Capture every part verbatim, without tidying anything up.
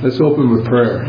Let's open with prayer.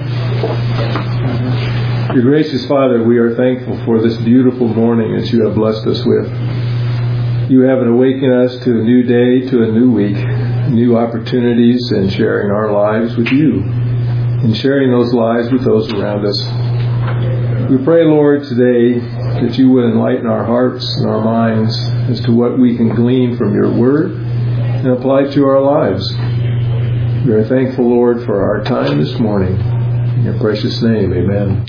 Your gracious Father, we are thankful for this beautiful morning that you have blessed us with. You have awakened us to a new day, to a new week, new opportunities, and sharing our lives with you, and sharing those lives with those around us. We pray, Lord, today that you would enlighten our hearts and our minds as to what we can glean from your word and apply to our lives. We are thankful, Lord, for our time this morning. In your precious name, amen.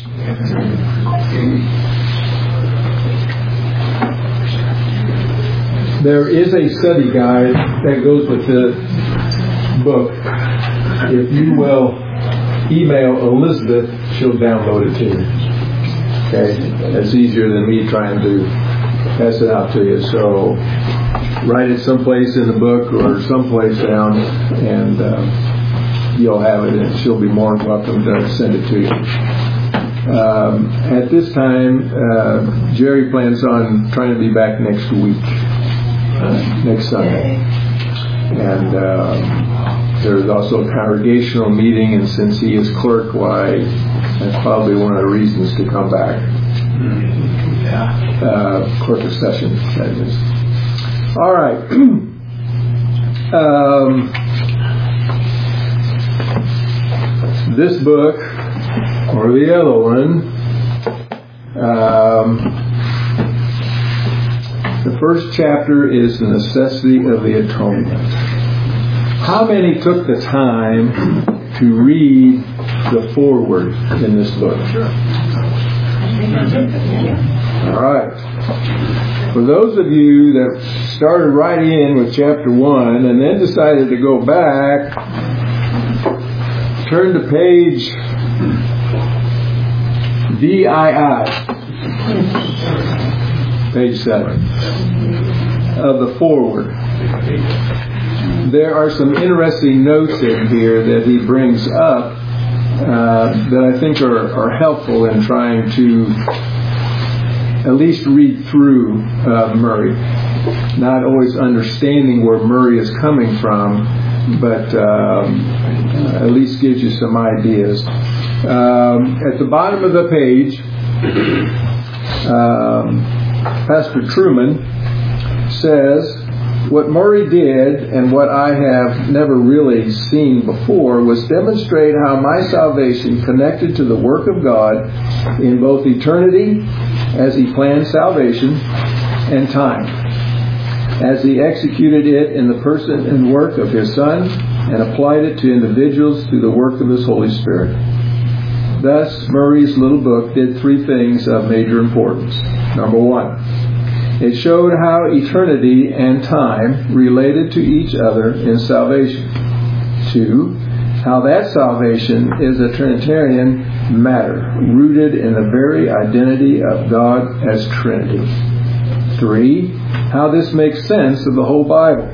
There is a study guide that goes with the book. If you will email Elizabeth, she'll download it to you. Okay? That's easier than me trying to pass it out to you. So write it someplace in the book or someplace down, and uh, you'll have it, and she'll be more than welcome to send it to you. Um, at this time, uh, Jerry plans on trying to be back next week, uh, next Sunday. And uh, there's also a congregational meeting, and since he is clerk, why, that's probably one of the reasons to come back. Uh, clerk of session, that is. All right. um, this book, or the other one, um, the first chapter is the necessity of the atonement. How many took the time to read the foreword in this book? All right. For those of you that started right in with chapter one and then decided to go back, turn to page D I I, page seven of the foreword. There are some interesting notes in here that he brings up uh, that I think are, are helpful in trying to at least read through uh, Murray. Not always understanding where Murray is coming from, but um, at least gives you some ideas. Um, at the bottom of the page, um, Pastor Truman says, what Murray did, and what I have never really seen before, was demonstrate how my salvation connected to the work of God in both eternity, as he planned salvation, and time, as he executed it in the person and work of his Son, and applied it to individuals through the work of his Holy Spirit. Thus, Murray's little book did three things of major importance. Number one, it showed how eternity and time related to each other in salvation. Two, how that salvation is a Trinitarian matter, rooted in the very identity of God as Trinity. Three, how this makes sense of the whole Bible.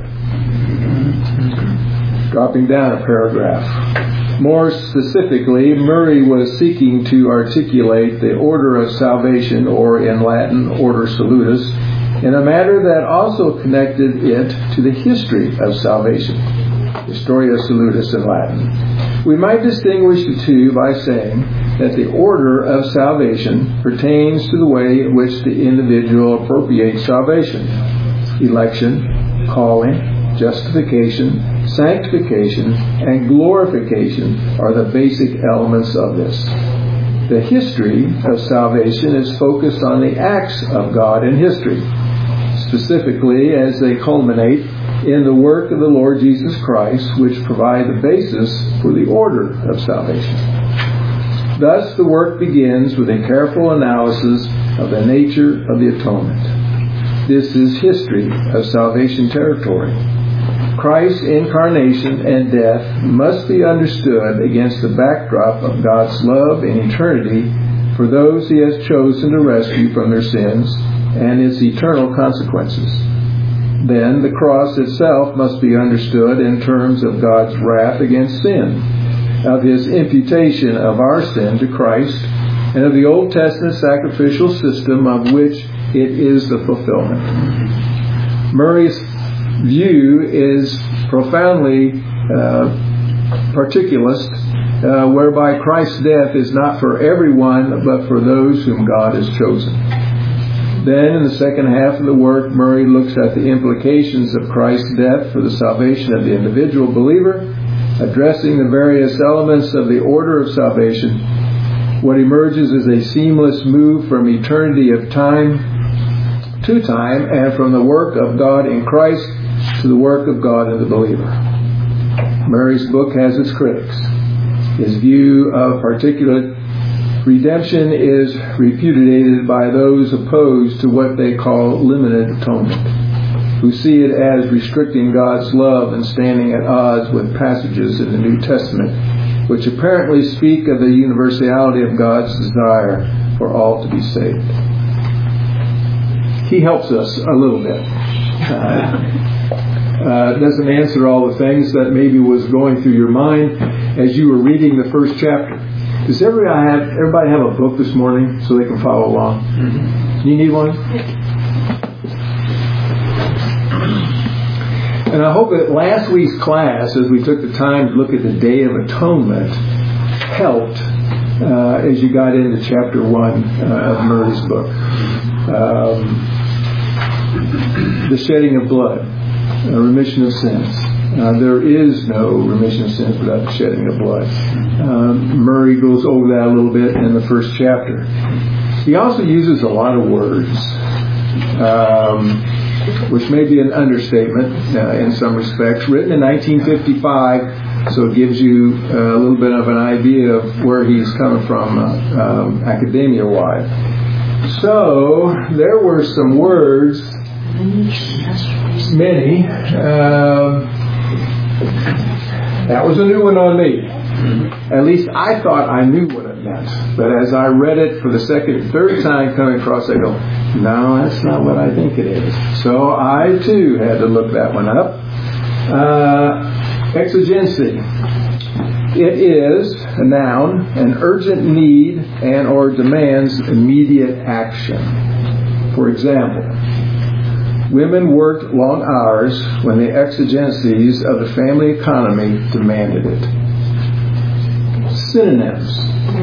Dropping down a paragraph. More specifically, Murray was seeking to articulate the order of salvation, or in Latin, order salutis, in a manner that also connected it to the history of salvation. Historia salutis in Latin. We might distinguish the two by saying that the order of salvation pertains to the way in which the individual appropriates salvation. Election, calling, justification, sanctification, and glorification are the basic elements of this. The history of salvation is focused on the acts of God in history, specifically as they culminate in the work of the Lord Jesus Christ, which provide the basis for the order of salvation. Thus, the work begins with a careful analysis of the nature of the atonement. This is history of salvation territory. Christ's incarnation and death must be understood against the backdrop of God's love in eternity for those he has chosen to rescue from their sins and its eternal consequences. Then the cross itself must be understood in terms of God's wrath against sin, of his imputation of our sin to Christ, and of the Old Testament sacrificial system of which it is the fulfillment. Murray's view is profoundly uh, particularist, uh, whereby Christ's death is not for everyone, but for those whom God has chosen. Then, in the second half of the work, Murray looks at the implications of Christ's death for the salvation of the individual believer, addressing the various elements of the order of salvation. What emerges is a seamless move from eternity of time to time, and from the work of God in Christ to the work of God in the believer. Murray's book has its critics. His view of particular redemption is repudiated by those opposed to what they call limited atonement, who see it as restricting God's love and standing at odds with passages in the New Testament, which apparently speak of the universality of God's desire for all to be saved. He helps us a little bit. Uh, uh, doesn't answer all the things that maybe was going through your mind as you were reading the first chapter. Does everybody have, everybody have a book this morning so they can follow along? Mm-hmm. You need one? And I hope that last week's class, as we took the time to look at the Day of Atonement, helped uh, as you got into chapter one uh, of Murray's book. Um, the shedding of blood, a remission of sins. Uh, there is no remission of sins without the shedding of blood. Um, Murray goes over that a little bit in the first chapter. He also uses a lot of words, um, which may be an understatement uh, in some respects. Written in nineteen fifty-five, so it gives you uh, a little bit of an idea of where he's coming from uh, um, academia-wise. So there were some words, many. Um, that was a new one on me. At least I thought I knew what it meant. But as I read it for the second, third time coming across, I go, no, that's not what I think it is. So I too had to look that one up. Uh, exigency. It is, a noun, an urgent need and or demands immediate action. For example, women worked long hours when the exigencies of the family economy demanded it. Synonyms: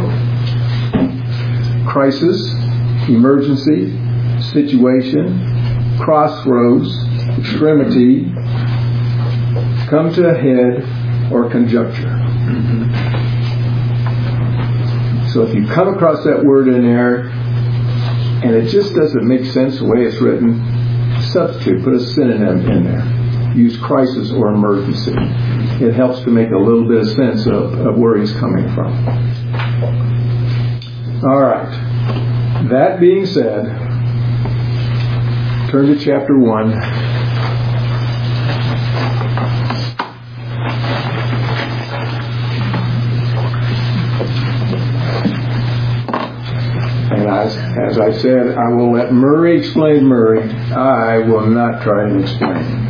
crisis, emergency, situation, crossroads, extremity, come to a head, or conjuncture. So if you come across that word in there and it just doesn't make sense the way it's written, substitute, put a synonym in there. Use crisis or emergency. It helps to make a little bit of sense of, of where he's coming from. All right. That being said, turn to chapter one. And as, as I said, I will let Murray explain Murray. I will not try and explain.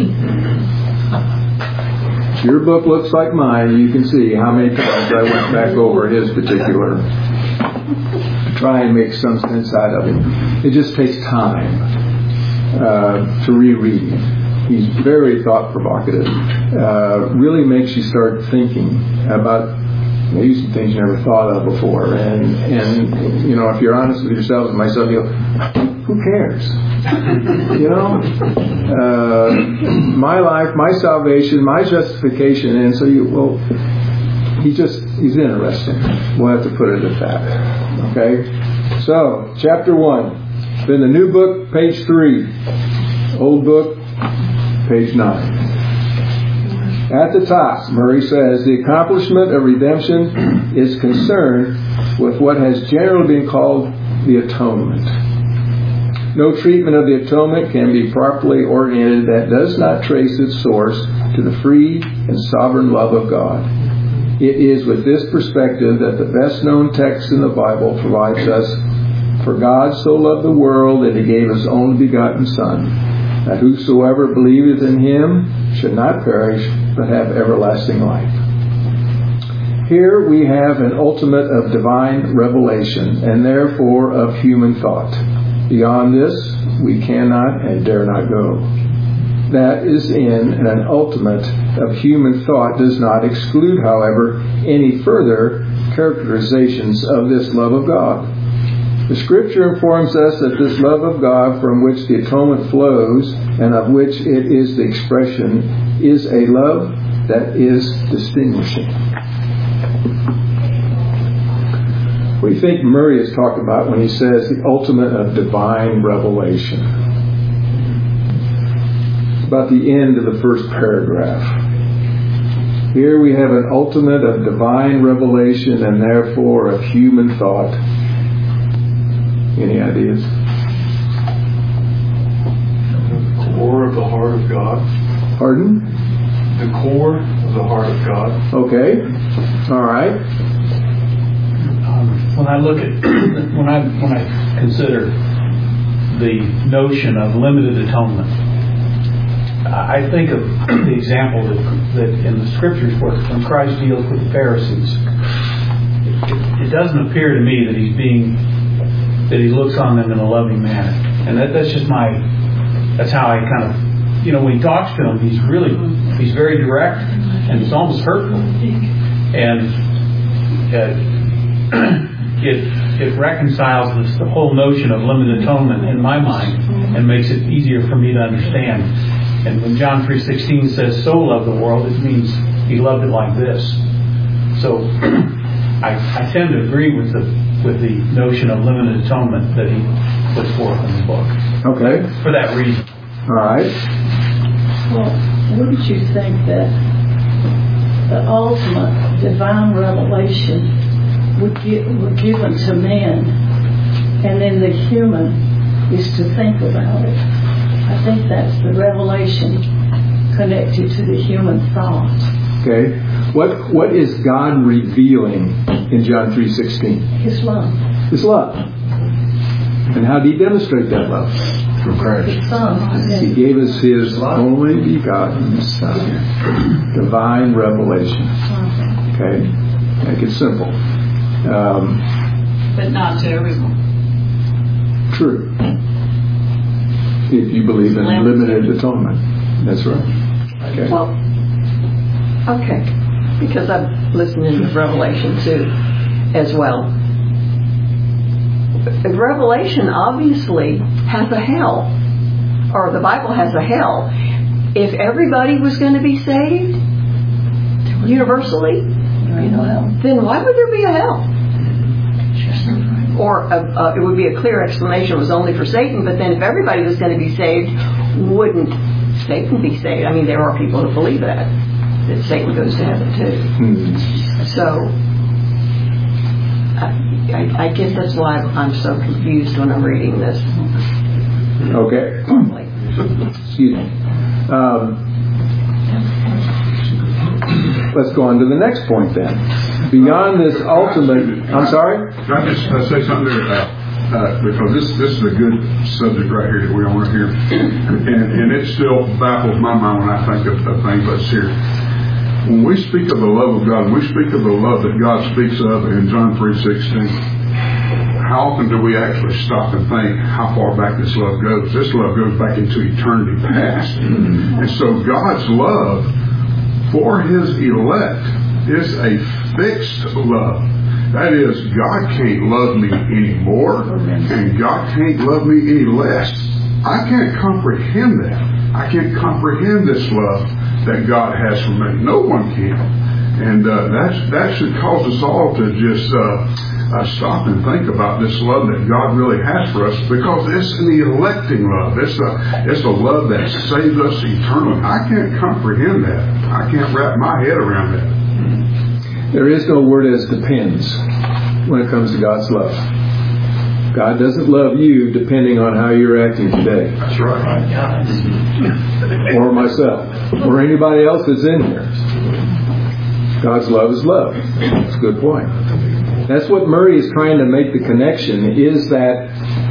Your book looks like mine. You can see how many times I went back over his particular to try and make some sense out of it. It just takes time uh, to reread. He's very thought-provocative. Uh, really makes you start thinking about maybe some things you never thought of before. And, and you know, if you're honest with yourselves and myself, you go, who cares? You know? Uh, my life, my salvation, my justification. And so you, well, he just, he's interesting. We'll have to put it at that. Okay? So, chapter one. Then the new book, page three. Old book, page nine. At the top, Murray says, the accomplishment of redemption is concerned with what has generally been called the atonement. No treatment of the atonement can be properly oriented that does not trace its source to the free and sovereign love of God. It is with this perspective that the best known text in the Bible provides us, for God so loved the world that he gave his only begotten Son, that whosoever believeth in him should not perish, but have everlasting life. Here we have an ultimate of divine revelation, and therefore of human thought. Beyond this, we cannot and dare not go. that is in an ultimate of human thought does not exclude, however, any further characterizations of this love of God. The Scripture informs us that this love of God from which the atonement flows and of which it is the expression is a love that is distinguishing. What do you think Murray is talking about when he says the ultimate of divine revelation? It's about the end of the first paragraph. Here we have an ultimate of divine revelation and therefore of human thought. Any ideas? The core of the heart of God. Pardon? The core of the heart of God. Okay. All right. Um, when I look at when I when I consider the notion of limited atonement, I think of the example that, that in the Scriptures where when Christ deals with the Pharisees, it, it doesn't appear to me that he's being that he looks on them in a loving manner, and that, that's just my that's how I kind of you know when he talks to them, he's really he's very direct and it's almost hurtful, and uh, it it reconciles this the whole notion of limited atonement in my mind and makes it easier for me to understand. And when John three sixteen says, "So loved the world," it means he loved it like this. So I, I tend to agree with the with the notion of limited atonement that he puts forth in the book. Okay. For that reason. All right. Well, wouldn't you think that the ultimate divine revelation would give, were given to men, and then the human is to think about it? I think that's the revelation connected to the human thought. Okay. What what is God revealing in John three sixteen? His love. His love. And how did he demonstrate that love? Through Christ. His Son. He gave us his only begotten Son. Divine revelation. Okay. Make it simple. Um, but not to everyone. True. If you believe in limited atonement. That's right. Okay. Well, okay. Because I've listened to Revelation too, as well. Revelation obviously has a hell, or the Bible has a hell. If everybody was going to be saved universally, you know, then why would there be a hell? Or a, uh, it would be a clear explanation it was only for Satan, but then if everybody was going to be saved, wouldn't Satan be saved? I mean, there are people who believe that, that Satan goes to heaven too. Hmm. So, I, I, I guess that's why I'm so confused when I'm reading this. Okay. Excuse me. Um, let's go on to the next point then. Beyond this ultimate... I'm sorry? Can I just uh, say something there? Uh, uh, because this this is a good subject right here that we want to hear. And, and it still baffles my mind when I think of, of things that's here. When we speak of the love of God, when we speak of the love that God speaks of in John three sixteen, how often do we actually stop and think how far back this love goes? This love goes back into eternity past. And so God's love for His elect is a fixed love. That is, God can't love me anymore, and God can't love me any less. I can't comprehend that. I can't comprehend this love that God has for me. No one can. And uh, that's, that should cause us all to just uh, uh, stop and think about this love that God really has for us, because it's an electing love. It's a, it's a love that saves us eternally. I can't comprehend that. I can't wrap my head around that. There is no word as depends when it comes to God's love. God doesn't love you depending on how you're acting today. That's right. Or myself. Or anybody else that's in here. God's love is love. That's a good point. That's what Murray is trying to make the connection, is that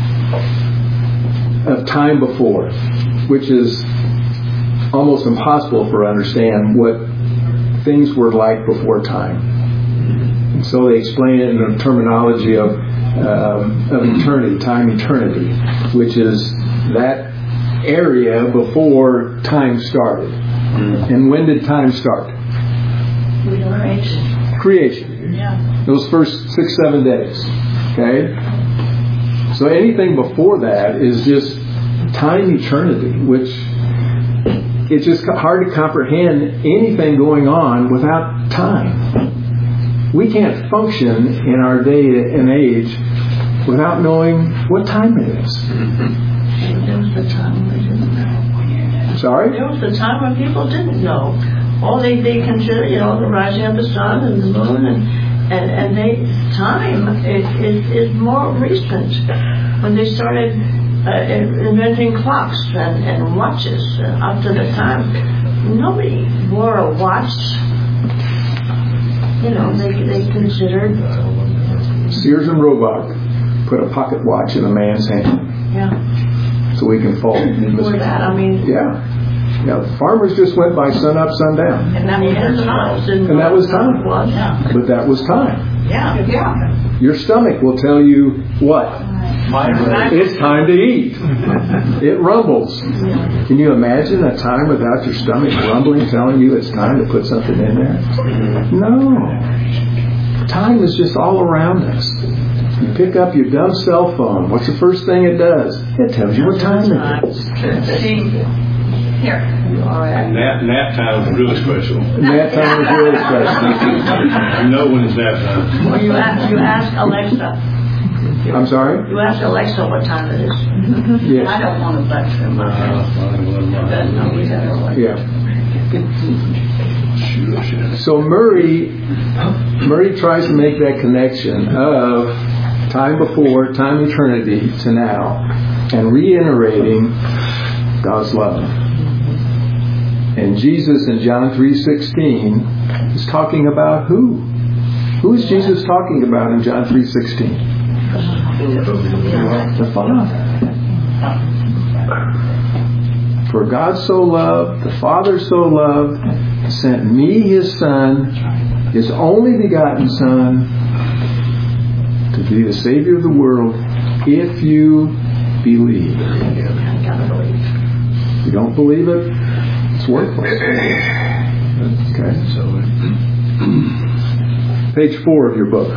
of time before, which is almost impossible for us to understand what things were like before time. And so they explain it in the terminology of um, of eternity, time eternity, which is that area before time started. And when did time start? Creation. Creation. Yeah. Those first six, seven days. Okay? So anything before that is just time eternity, which it's just hard to comprehend anything going on without time. We can't function in our day and age without knowing what time it is. There was the time we didn't know. Sorry? There was the time when people didn't know. All they, they consider, you know, the rising of the sun and the moon, and and, and they time is, is, is more recent. When they started uh, inventing clocks and, and watches, uh, up to the time, nobody wore a watch. You know, they they considered. Sears and Roebuck put a pocket watch in a man's hand. Yeah. So we can fall. Before that, I mean. Yeah. Yeah, the farmers just went by sun up, sun down. And that was time. And that was time. Was. Yeah. But that was time. Yeah. Yeah. Your stomach will tell you what? It's time to eat. It rumbles. Can you imagine a time without your stomach rumbling, telling you it's time to put something in there? No. Time is just all around us. You pick up your dumb cell phone. What's the first thing it does? It tells you what time it is. Here. All right. Nap, nap time is really special. Nap time is really special. You know when it's nap time. Well, you ask, you ask Alexa. I'm sorry? You ask Alexa what time it is. Yes. I don't want Alexa in my house. Doesn't know we have Alexa. Yeah. So Murray, Murray tries to make that connection of time before, time eternity to now, and reiterating God's love. And Jesus in John three sixteen is talking about who? Who is Jesus talking about in John three sixteen? The Father. For God so loved, the Father so loved, sent me His Son, His only begotten Son, to be the Savior of the world, if you believe. If you don't believe it, it's worthless. Okay. Page four of your book.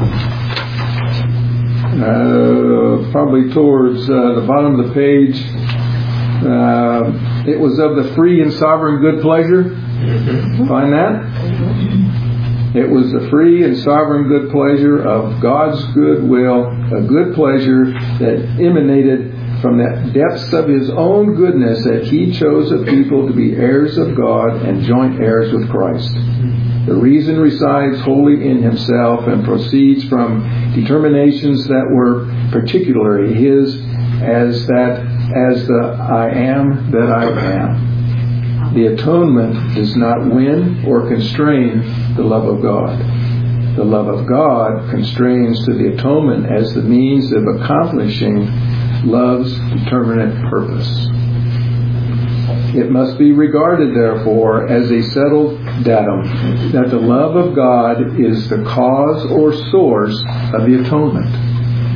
Uh, probably towards uh, the bottom of the page. Uh, it was of the free and sovereign good pleasure. Find that? It was the free and sovereign good pleasure of God's good will, a good pleasure that emanated from the depths of His own goodness, that He chose a people to be heirs of God and joint heirs with Christ. The reason resides wholly in Himself and proceeds from determinations that were particularly His, as that as the I am that I am. The atonement does not win or constrain the love of God. The love of God constrains to the atonement as the means of accomplishing love's determinate purpose. It must be regarded, therefore, as a settled datum that the love of God is the cause or source of the atonement.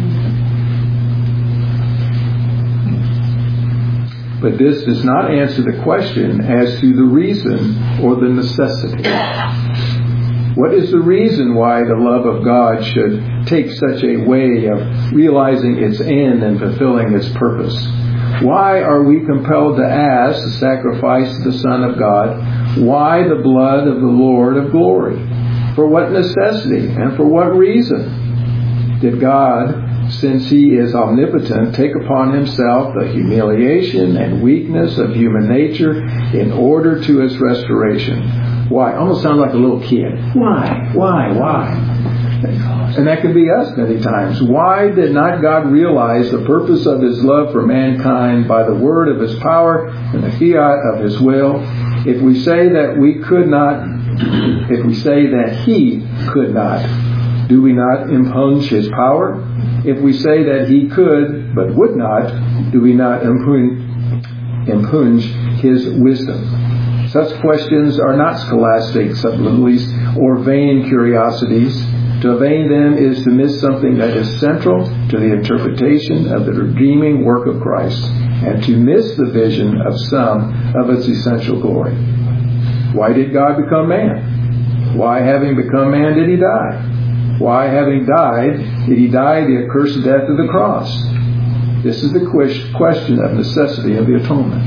But this does not answer the question as to the reason or the necessity. What is the reason why the love of God should take such a way of realizing its end and fulfilling its purpose? Why are we compelled to ask the sacrifice of the Son of God? Why the blood of the Lord of glory? For what necessity and for what reason did God, since He is omnipotent, take upon Himself the humiliation and weakness of human nature in order to its restoration? Why? Almost sound like a little kid. Why? Why? Why? And that can be us many times. Why did not God realize the purpose of His love for mankind by the word of His power and the fiat of His will? If we say that we could not, if we say that He could not, do we not impugn His power? If we say that He could but would not, do we not impugn, impugn His wisdom? Such questions are not scholastic subtleties or vain curiosities. To evade them is to miss something that is central to the interpretation of the redeeming work of Christ, and to miss the vision of some of its essential glory. Why did God become man? Why, having become man, did he die? Why, having died, did he die the accursed death of the cross? This is the question of necessity of the atonement.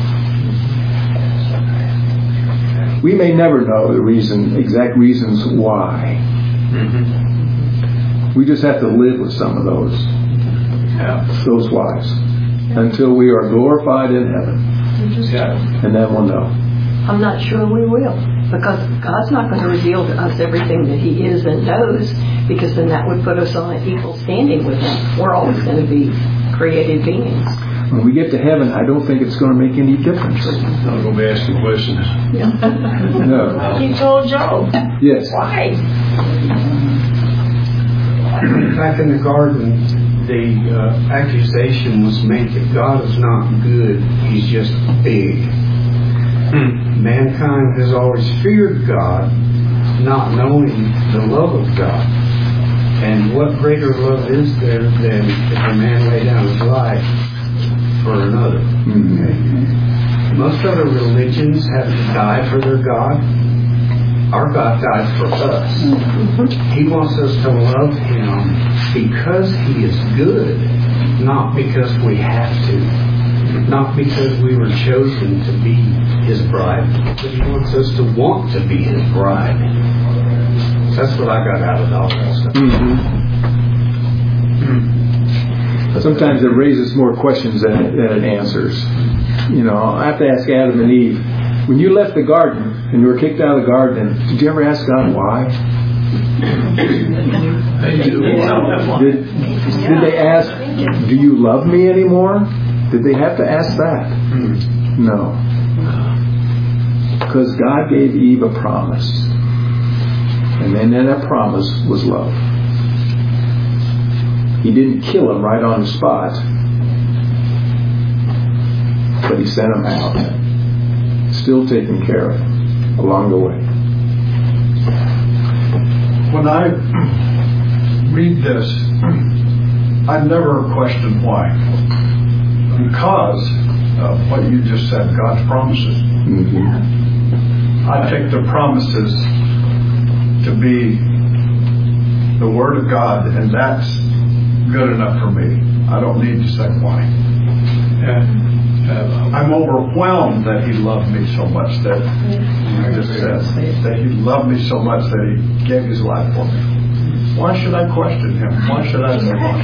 We may never know the reason, exact reasons why. Mm-hmm. We just have to live with some of those, yeah. those whys, until we are glorified in heaven, yeah. and then we'll know. I'm not sure we will, because God's not going to reveal to us everything that He is and knows, because then that would put us on an equal standing with Him. We're always going to be created beings. When we get to heaven, I don't think it's going to make any difference. I'm not going to be asking questions. Yeah. No. He told Job. Yes. Why? Back in the garden, the uh, accusation was made that God is not good, He's just big. Hmm. Mankind has always feared God, not knowing the love of God. And what greater love is there than if a man lay down his life for another? Mm-hmm. Okay. Most other religions have to die for their God. Our God died for us. Mm-hmm. He wants us to love Him because He is good, not because we have to, not because we were chosen to be His bride, but He wants us to want to be His bride. That's what I got out of all that stuff. Mm-hmm. Sometimes it raises more questions than it, than it answers. You know, I have to ask Adam and Eve, when you left the garden and you were kicked out of the garden, did you ever ask God why? They do. Did, did they ask, do you love me anymore? Did they have to ask that? No. Because God gave Eve a promise. And then in that promise was love. He didn't kill him right on the spot, but He sent him out, still taking care of him along the way. When I read this, I never question why. Because of what you just said, God's promises. Mm-hmm. I take the promises to be the Word of God, and that's good enough for me. I don't need to say why. And uh, I'm overwhelmed that He loved me so much that I just said that He loved me so much that He gave His life for me. Why should I question Him? Why should I say why?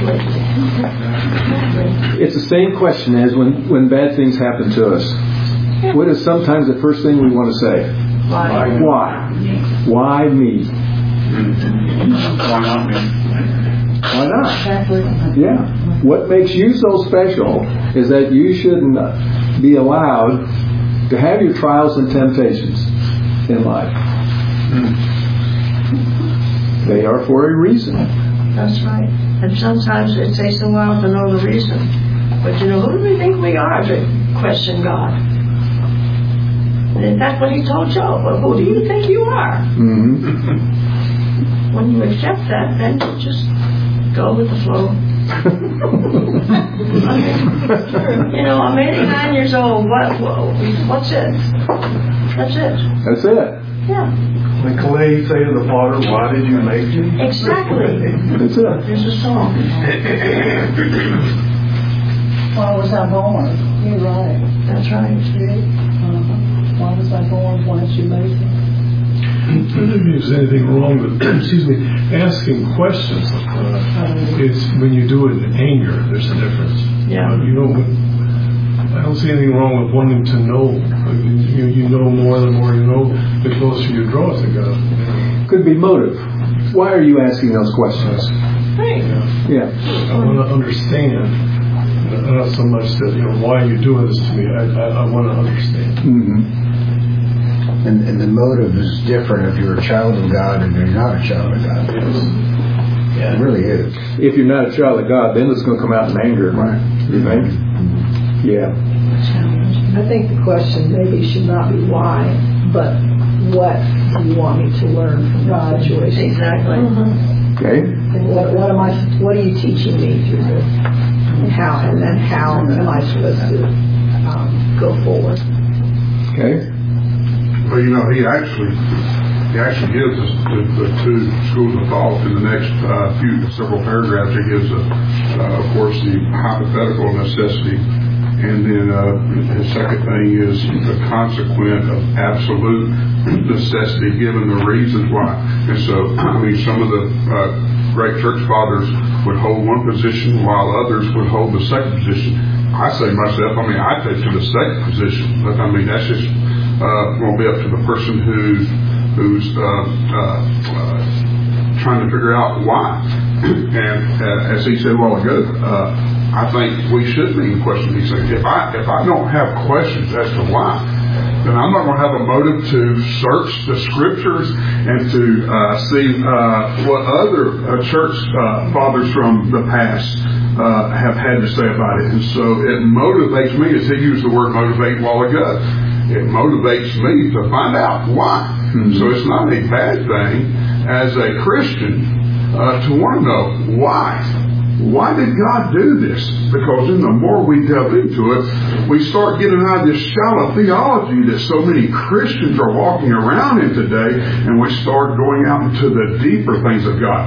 It's the same question as when, when bad things happen to us. What is sometimes the first thing we want to say? Why? Why? Why me? Why not me? Why not? Yeah. What makes you so special is that you shouldn't be allowed to have your trials and temptations in life. They are for a reason. That's right. And sometimes it takes a while to know the reason. But you know, who do we think we are to question God? And that's what He told Job. Well, who do you think you are? Mm-hmm. When you accept that, then you just go with the flow. You know, I'm eighty-nine years old. What? what what's it? That's it. That's it. Yeah. The clay say to the potter, why did you make me? Exactly. That's it. There's a song. Why was I born? You're right. That's right. Uh-huh. Why was I born? Why did you make me? I don't think there's anything wrong with, excuse me, asking questions. Uh, it's when you do it in anger, there's a difference. Yeah. Uh, you know, I don't see anything wrong with wanting to know. You, you know more, the more you know, the closer you draw to God. Could be motive. Why are you asking those questions? Right. Yeah. Yeah. I want to understand. Not so much that, you know, why are you doing this to me? I, I, I want to understand. Mm-hmm. And, and the motive is different if you're a child of God and you're not a child of God. Yes. Yeah. It really is. If you're not a child of God, then it's going to come out in anger. Right. You think? Mm-hmm. Yeah. I think the question maybe should not be why, but what do you want me to learn from the situation? Exactly. Mm-hmm. Okay. And what, what am I? What are you teaching me through this? And how? And then how am I supposed to um, go forward? Okay. Well, you know, he actually he actually gives us the, the two schools of thought in the next uh, few several paragraphs. He gives, a, uh, of course, the hypothetical necessity, and then uh, the second thing is the consequent of absolute necessity, given the reasons why. And so, I mean, some of the uh, great church fathers would hold one position, while others would hold the second position. I say myself, I mean, I take to the second position, but I mean, that's just uh, going to be up to the person who's who's uh, uh, uh, trying to figure out why. And uh, as he said a while ago, uh, I think we should be questioning these things. If I if I don't have questions as to why, then I'm not going to have a motive to search the scriptures and to uh, see uh, what other uh, church uh, fathers from the past uh, have had to say about it. And so it motivates me, as he used the word motivate a while ago, it motivates me to find out why. Mm-hmm. So it's not a bad thing as a Christian uh, to want to know why. Why did God do this? Because then the more we delve into it, we start getting out of this shallow theology that so many Christians are walking around in today, and we start going out into the deeper things of God.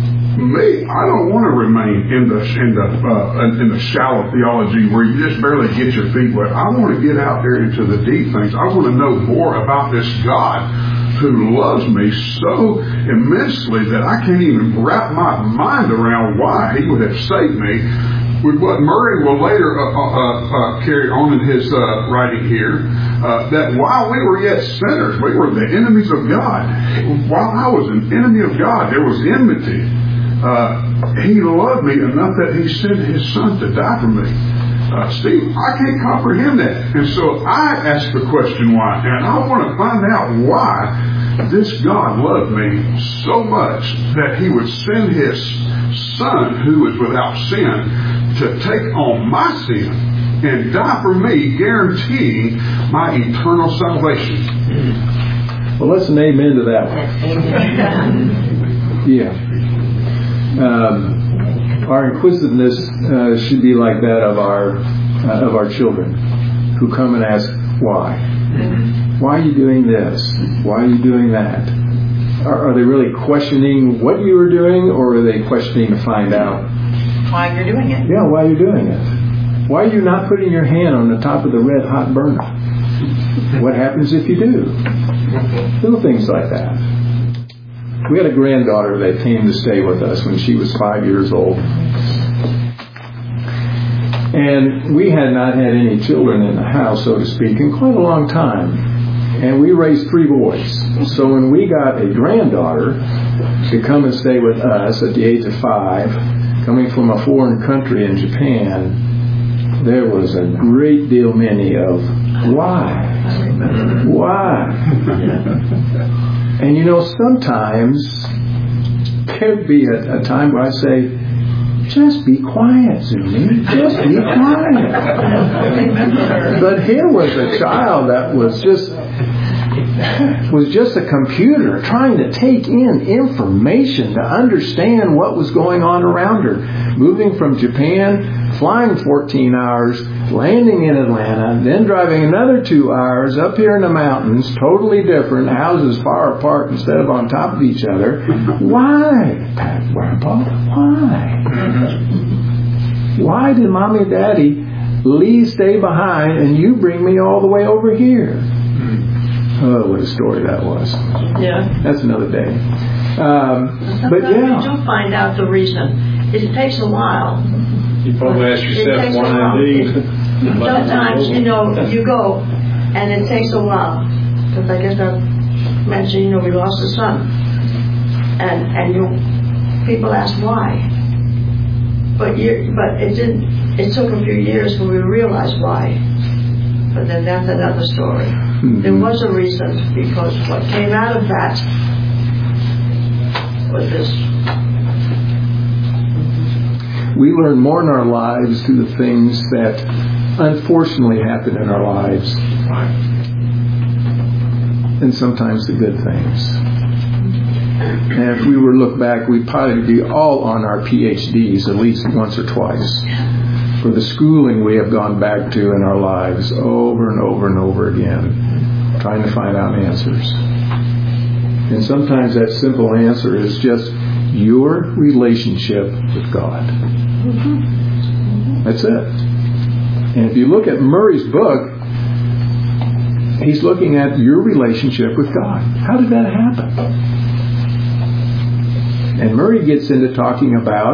Me, I don't want to remain in the in the uh, in the shallow theology where you just barely get your feet wet. I want to get out there into the deep things. I want to know more about this God who loves me so immensely that I can't even wrap my mind around why He would have saved me. With what Murray will later uh, uh, uh, carry on in his uh, writing here, uh, that while we were yet sinners, we were the enemies of God. While I was an enemy of God, there was enmity. Uh, he loved me enough that He sent His Son to die for me. Uh, Steve, I can't comprehend that. And so I ask the question why. And I want to find out why this God loved me so much that He would send His Son, who is without sin, to take on my sin and die for me, guaranteeing my eternal salvation. Well, let's an amen to that one. Yeah. Um, our inquisitiveness uh, should be like that of our uh, of our children, who come and ask why. Why are you doing this? Why are you doing that? Are, are they really questioning what you are doing, or are they questioning to find out why you're doing it? Yeah, why you're doing it. Why are you not putting your hand on the top of the red hot burner? What happens if you do? Little things like that. We had a granddaughter that came to stay with us when she was five years old. And we had not had any children in the house, so to speak, in quite a long time. And we raised three boys. So when we got a granddaughter to come and stay with us at the age of five, coming from a foreign country in Japan, there was a great deal many of why? Why? And you know, sometimes there'd be a, a time where I say, just be quiet, Zumi. Just be quiet. But here was a child that was just was just a computer trying to take in information to understand what was going on around her. Moving from Japan, flying fourteen hours, landing in Atlanta, then driving another two hours up here in the mountains, totally different, houses far apart instead of on top of each other. Why, Pat, Grandpa? Why? Why did Mommy and Daddy leave, stay behind, and you bring me all the way over here? Oh, what a story that was. Yeah. That's another day. Um, but yeah. You do find out the reason. It takes a while. You probably ask yourself why indeed. Sometimes, you know, you go, and it takes a while. Because I guess I mentioned, you know, we lost a son. And and you, people ask why. But you, but it didn't, it took a few years for we realized why. But then that's another story. Mm-hmm. There was a reason, because what came out of that was this. We learn more in our lives through the things that unfortunately happen in our lives than sometimes the good things. And if we were to look back, we'd probably be all on our P H Ds at least once or twice for the schooling we have gone back to in our lives over and over and over again, trying to find out answers. And sometimes that simple answer is just your relationship with God. That's it. And if you look at Murray's book, he's looking at your relationship with God. How did that happen? And Murray gets into talking about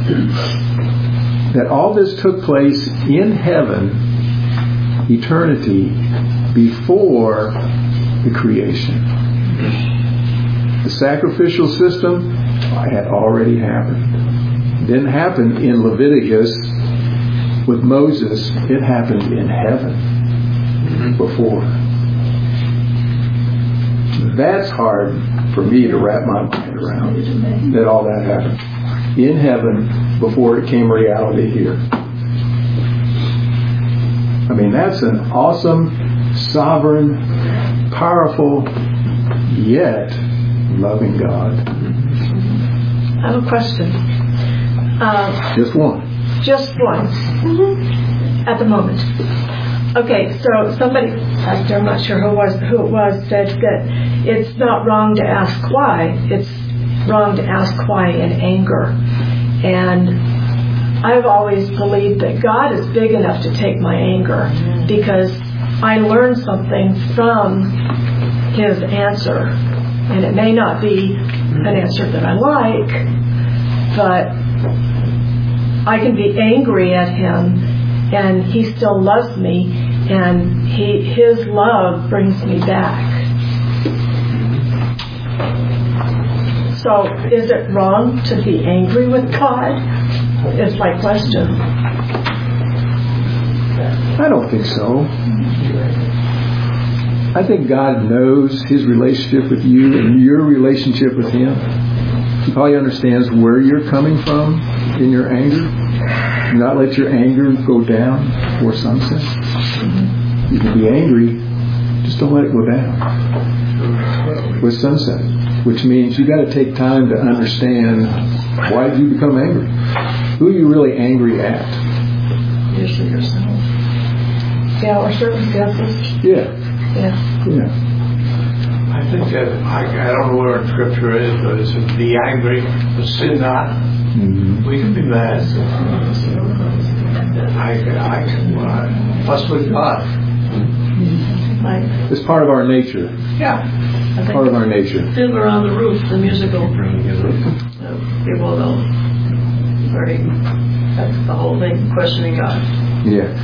that all this took place in heaven, eternity, before the creation. The sacrificial system had already happened. It didn't happen in Leviticus with Moses. It happened in heaven before. That's hard for me to wrap my mind around, that all that happened in heaven before it came reality here. I mean, that's an awesome, sovereign, powerful, yet loving God. I have a question. Uh, Just one. Just one. Mm-hmm. At the moment. Okay, so somebody, I'm not sure who it was, who it was, said that it's not wrong to ask why. It's wrong to ask why in anger. And I've always believed that God is big enough to take my anger because I learned something from His answer. And it may not be an answer that I like, but I can be angry at Him and He still loves me, and he, His love brings me back. So is it wrong to be angry with God? Is my question. I don't think so. I think God knows His relationship with you and your relationship with Him. He probably understands where you're coming from in your anger. Do not let your anger go down before sunset. You can be angry, just don't let it go down with sunset. Which means you got to take time to understand, why did you become angry? Who are you really angry at? Usually yourself. Yeah, or circumstances. Yeah. Yeah. Yeah. I think that, I, I don't know where in Scripture is, but it's be angry, but sin not. Mm-hmm. We can be mad. I, I can uh, fuss with God. It's part of our nature. Yeah. Part of our nature. Fiddler on the Roof, the musical. Uh, people don't very, that's the whole thing, questioning God. Yeah.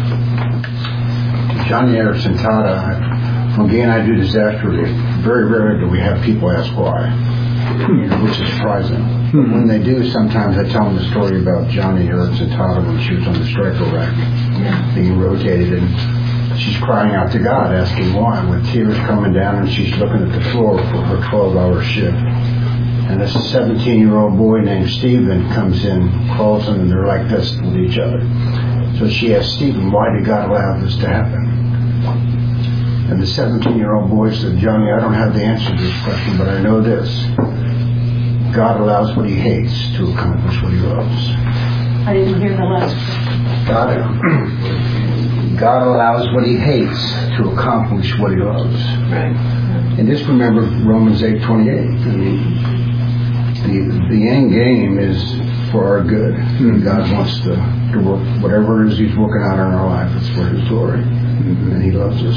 Johnny Erickson taught, uh, when Gay and I do disaster relief, very rarely do we have people ask why, you know, which is surprising. Hmm. But when they do, sometimes I tell them the story about Johnny Erickson taught when she was on the striker rack, yeah. being rotated, and she's crying out to God, asking why, with tears coming down, and she's looking at the floor for her twelve-hour shift. And this seventeen-year-old boy named Stephen comes in, crawls in, and they're like this with each other. So she asked Stephen, why did God allow this to happen? And the seventeen-year-old boy said, Johnny, I don't have the answer to this question, but I know this. God allows what He hates to accomplish what He loves. I didn't hear the last question. God, God allows what He hates to accomplish what He loves. Right. And just remember Romans eight twenty-eight. I mean, the, the end game is for our good. Mm-hmm. God wants to, to work whatever it is He's working out in our life. It's for His glory. Mm-hmm. And He loves us.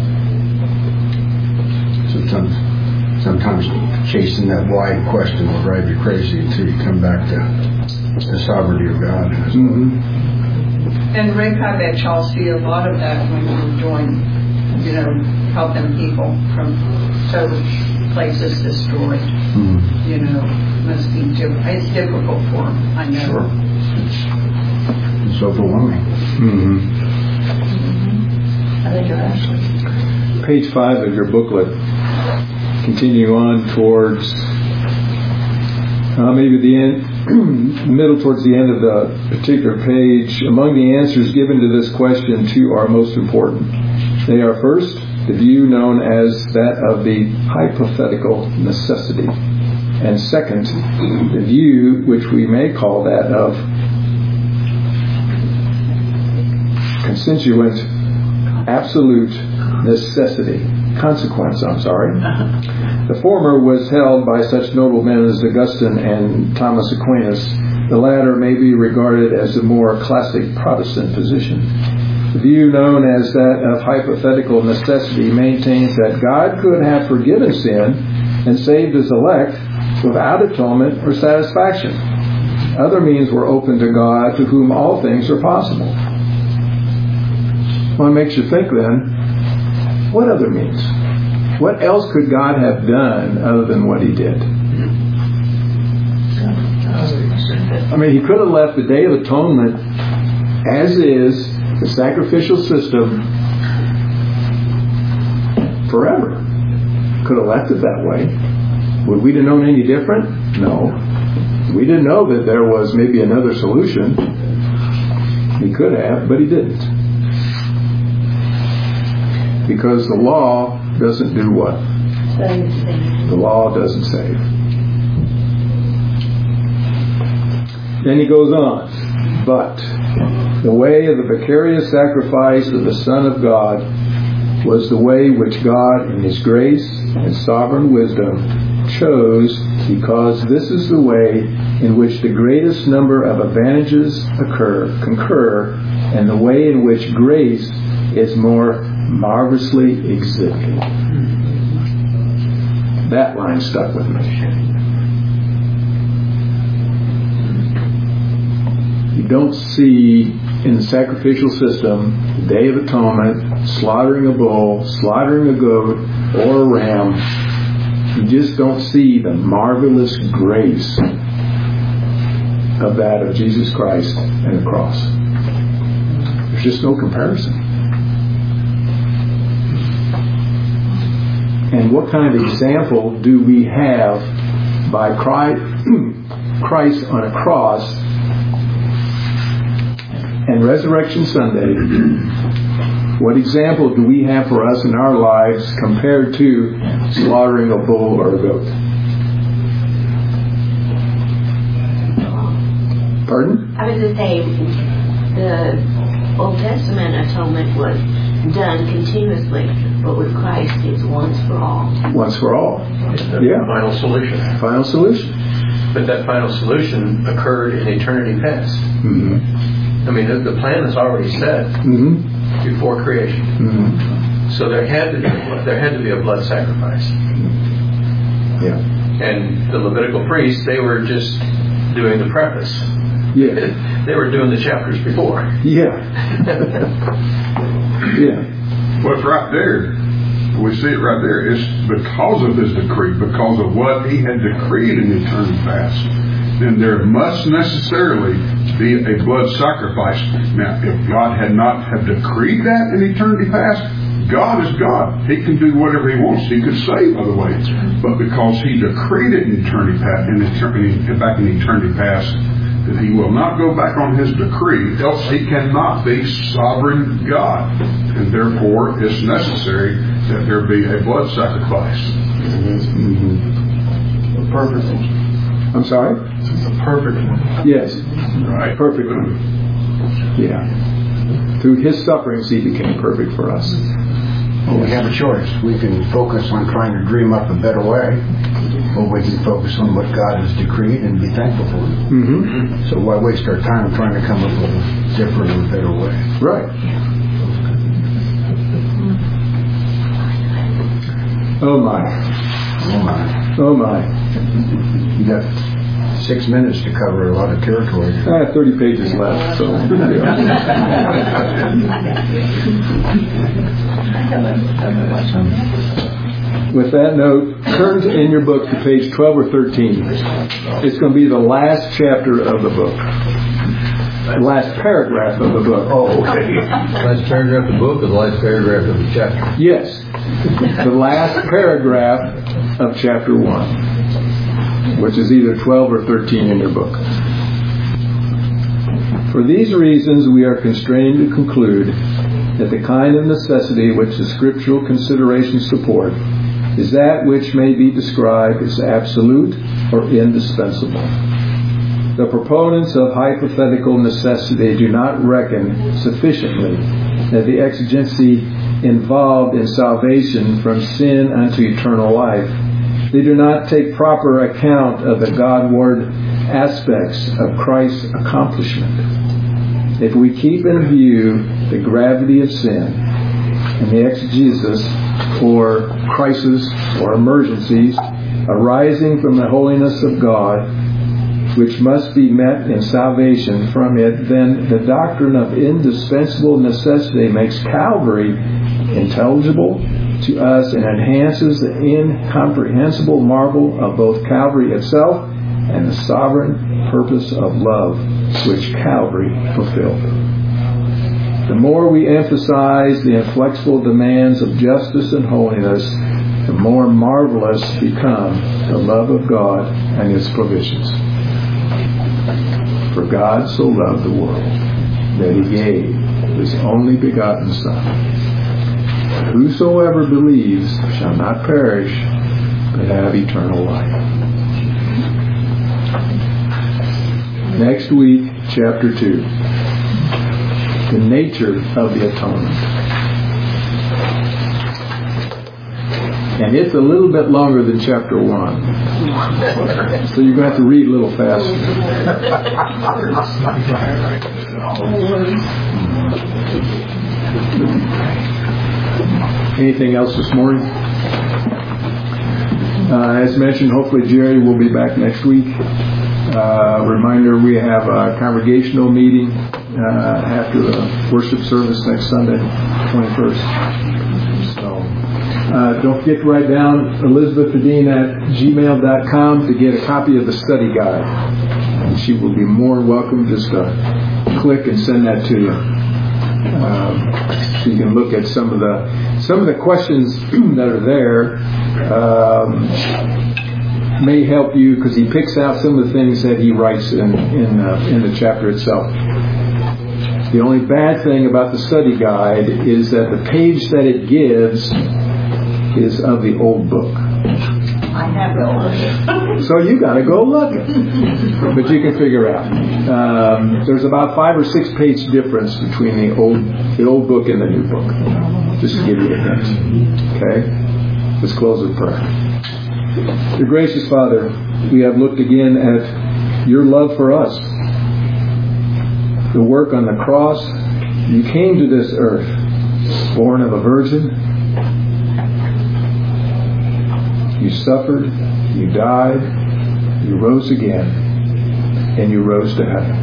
Sometimes, sometimes chasing that wide question will drive you crazy until you come back to the sovereignty of God. Mm-hmm. And Ray Kybach, I'll see a lot of that when we're doing, you know, helping people from total places destroyed. Mm-hmm. You know, must be diff- it's difficult for them, I know. Sure. It's, it's overwhelming. Mm-hmm. Mm-hmm. I think you're actually. Page five of your booklet. Continue on towards uh, maybe the end, middle towards the end of the particular page. Among the answers given to this question, two are most important. They are first, the view known as that of the hypothetical necessity. And second, the view which we may call that of constituent absolute necessity, consequence, I'm sorry. The former was held by such notable men as Augustine and Thomas Aquinas. The latter may be regarded as a more classic Protestant position. The view known as that of hypothetical necessity maintains that God could have forgiven sin and saved his elect without atonement or satisfaction. Other means were open to God, to whom all things are possible. Well, it makes you think then, what other means? What else could God have done other than what he did? I mean, he could have left the Day of Atonement as is, the sacrificial system, forever. Could have left it that way. Would we have known any different? No. We didn't know that there was maybe another solution. He could have, but he didn't. Because the law doesn't do what? Save. The law doesn't save. Then he goes on. But the way of the vicarious sacrifice of the Son of God was the way which God in his grace and sovereign wisdom chose, because this is the way in which the greatest number of advantages occur, concur, and the way in which grace is more marvelously exhibited. That line stuck with me. You don't see in the sacrificial system, the Day of Atonement, slaughtering a bull, slaughtering a goat, or a ram. You just don't see the marvelous grace of that of Jesus Christ and the cross. There's just no comparison. And what kind of example do we have by Christ on a cross and Resurrection Sunday? What example do we have for us in our lives compared to slaughtering a bull or a goat? Pardon? I was going to say, the Old Testament atonement was done continuously, but with Christ it's once for all. Once for all. The Yeah. final solution. Final solution. But that final solution occurred in eternity past. Mm-hmm. I mean, the, the plan is already set Mm-hmm. before creation. Mm-hmm. So there had to be there had to be a blood sacrifice. Yeah. And the Levitical priests, they were just doing the preface. Yeah. They were doing the chapters before. Yeah. Yeah. Well, it's right there. We see it right there. It's because of his decree, because of what he had decreed in eternity past. Then there must necessarily be a blood sacrifice. Now, if God had not have decreed that in eternity past, God is God. He can do whatever he wants. He could save other ways. But because he decreed it in eternity past, in eternity, back in eternity past, that he will not go back on his decree, else he cannot be sovereign God. And therefore, it's necessary that there be a blood sacrifice. Mm-hmm. The perfect one. I'm sorry? The perfect one. Yes. Right. Perfect one. Yeah. Through his sufferings, he became perfect for us. Well, we have a choice. We can focus on trying to dream up a better way, or we can focus on what God has decreed and be thankful for it. Mm-hmm. So why waste our time trying to come up with a different or better way? Right. Oh my. Oh my. Oh my. You got six minutes to cover a lot of territory. I have thirty pages left, so. With that note, turn in your book to page twelve or thirteen. It's going to be the last chapter of the book. The last paragraph of the book. Oh, okay. Last paragraph of the book or the last paragraph of the chapter? Yes. The last paragraph of chapter one, which is either twelve or thirteen in your book. For these reasons, we are constrained to conclude that the kind of necessity which the scriptural considerations support is that which may be described as absolute or indispensable. The proponents of hypothetical necessity do not reckon sufficiently that the exigency involved in salvation from sin unto eternal life. They do not take proper account of the Godward aspects of Christ's accomplishment. If we keep in view the gravity of sin and the exegesis or crisis or emergencies arising from the holiness of God, which must be met in salvation from it, then the doctrine of indispensable necessity makes Calvary intelligible to us and enhances the incomprehensible marvel of both Calvary itself and the sovereign purpose of love which Calvary fulfilled. The more we emphasize the inflexible demands of justice and holiness, the more marvelous become the love of God and His provisions. For God so loved the world that He gave His only begotten Son. Whosoever believes shall not perish, but have eternal life. Next week, chapter two. The nature of the atonement. And it's a little bit longer than chapter one. So you're going to have to read a little faster. Anything else this morning? Uh, as mentioned, hopefully Jerry will be back next week. Uh, reminder, we have a congregational meeting uh, after the worship service next Sunday, twenty-first. So uh, don't forget to write down Elizabeth Padine at gmail dot com to get a copy of the study guide. And she will be more than welcome just to click and send that to you. Um, so you can look at some of the some of the questions that are there. Um, may help you because he picks out some of the things that he writes in in, uh, in the chapter itself. The only bad thing about the study guide is that the page that it gives is of the old book. I have it. So you got to go look it. But you can figure out. Um, there's about five or six page difference between the old the old book and the new book. Just to give you a hint. Okay? Let's close with prayer. Dear gracious Father, we have looked again at your love for us. The work on the cross. You came to this earth, born of a virgin. You suffered, you died, you rose again, and you rose to heaven.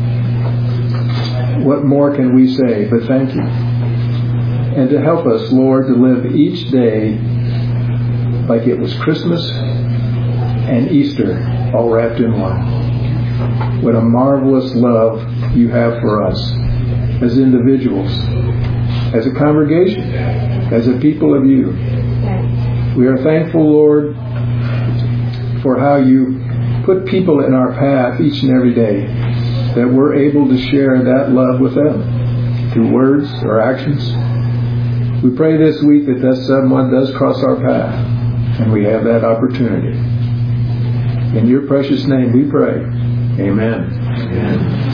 What more can we say but thank you? And to help us, Lord, to live each day like it was Christmas and Easter all wrapped in one. What a marvelous love you have for us as individuals, as a congregation, as a people of you. We are thankful, Lord, for how you put people in our path each and every day that we're able to share that love with them through words or actions. We pray this week that that someone does cross our path and we have that opportunity. In your precious name we pray. Amen. Amen.